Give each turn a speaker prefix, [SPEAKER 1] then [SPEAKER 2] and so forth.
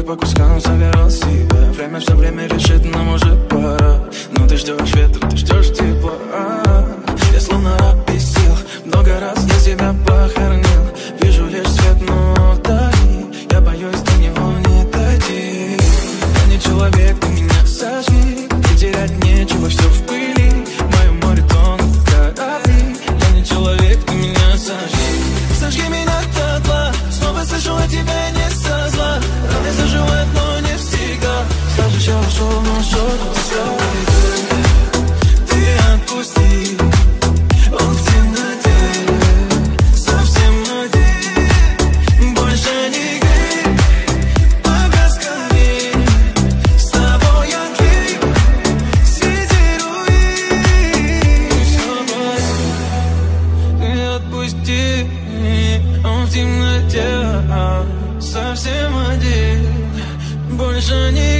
[SPEAKER 1] по кускам собирал себя. Время все время решит, нам уже пора. Но ты ждешь ветра, ты ждешь тепла. Я словно раб без сил. Много раз я себя похоронил. Вижу лишь свет, но вдали я боюсь до него не дойти. Я не человек, ты меня сожги. И терять нечего, все в пыли. В моем море тонут корабли. Я не человек, ты меня сожги. Сожги меня дотла. Снова слышу от тебя не со зла. Раны заживают, но не всегда. Скажешь, я ушел, но что-то скажет. Ты отпусти. Он в темноте, совсем один. Больше не грей, погас камин. С тобой я клею среди руин. Все болит, ты отпусти. Он в темноте, совсем один. Больше не